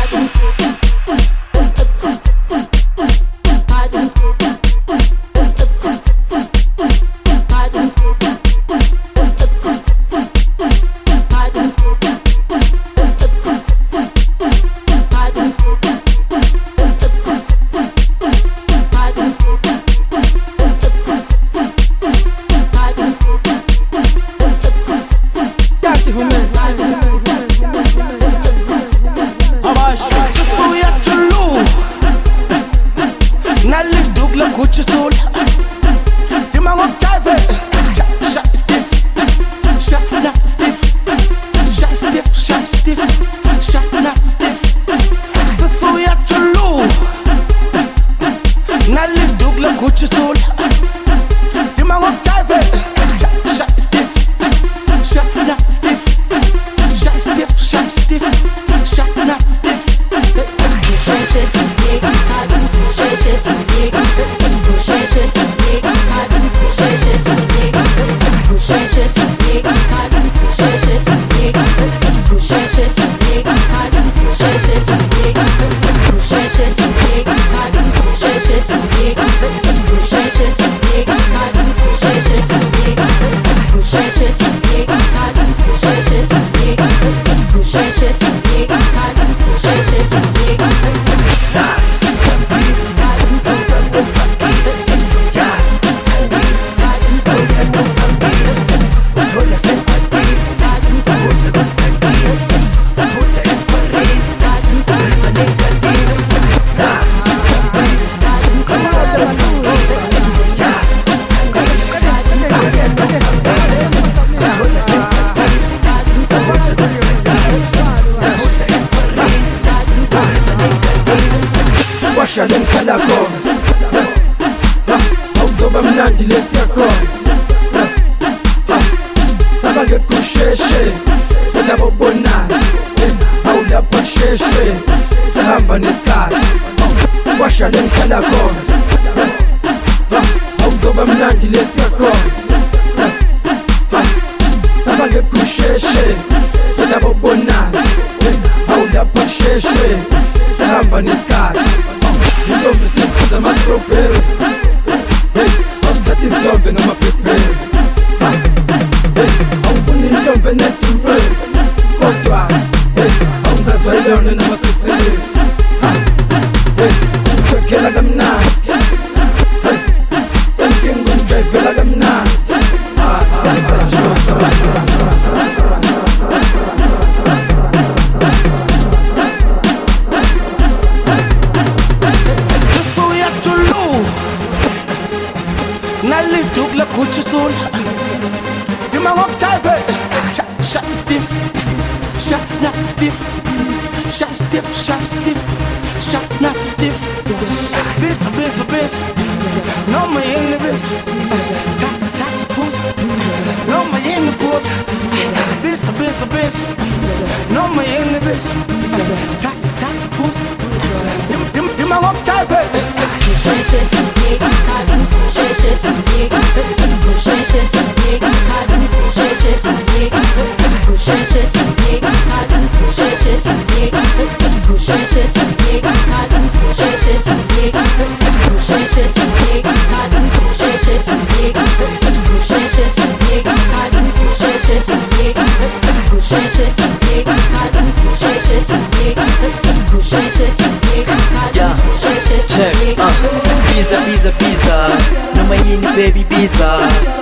Biza, noma yini baby biza,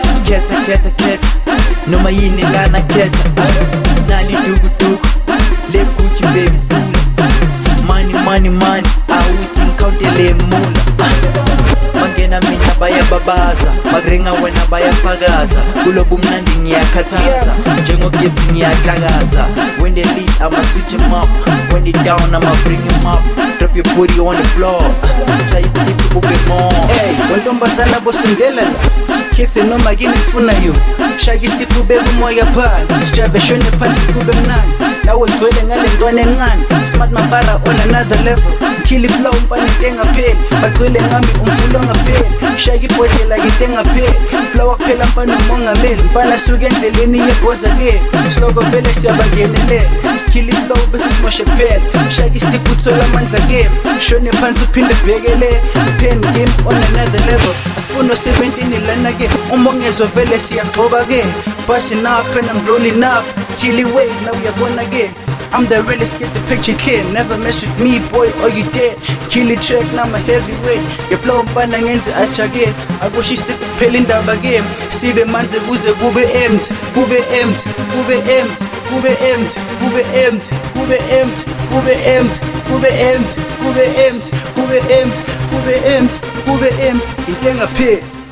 keta, noma yini lana keta, nali dugu, le Gucci baby sula, money, awuthi ngikhontele mula, mangena mina bayababaza, magrenga wena bayafakaza, kulobu mnandi ngiyakhathaza, njengogesi ngiyahlakaza, when they lead I'ma switch him up, when they down I'ma bring him up, drop your booty on the floor, shy stiff ube more. Hey, wantombazana bosindela la, kitse noma yini funa yo, shy stiff ube umoya phansi, sijabe shone phansi kube mnandi, nawe ngcwele ngale ntwana encane, smart mabara on another level, kill flow mpani tengapheli, bagcwele ngami umfulo ngapheli, shy ibhodlela ngitengapheli, flow akuphela mpana umongameli, mpana suke endleleni yeboza ke, sloko vele siyabangenelela, skill flow bese simoshe kuphela, shy stiff uthola amandla game shone phansi uphinde bhekele pen game on another level asifuno 17 lana ke uma ungezwa vele siyagxoba ke busting up and I'm rolling up chilly way now uyabona ke I'm the realest, get the picture clear. Never mess with me, boy, or you dead. Kill it track, now I'm a heavyweight. You blow bana ngenzi achage. I wish you stick pelling down again. Sibe manze kuze kube empty, kube empty, kube empty, kube empty, kube empty, kube empty, kube empty, kube empty, kube empty, kube empty, kube empty, kube empty. Intenga pay.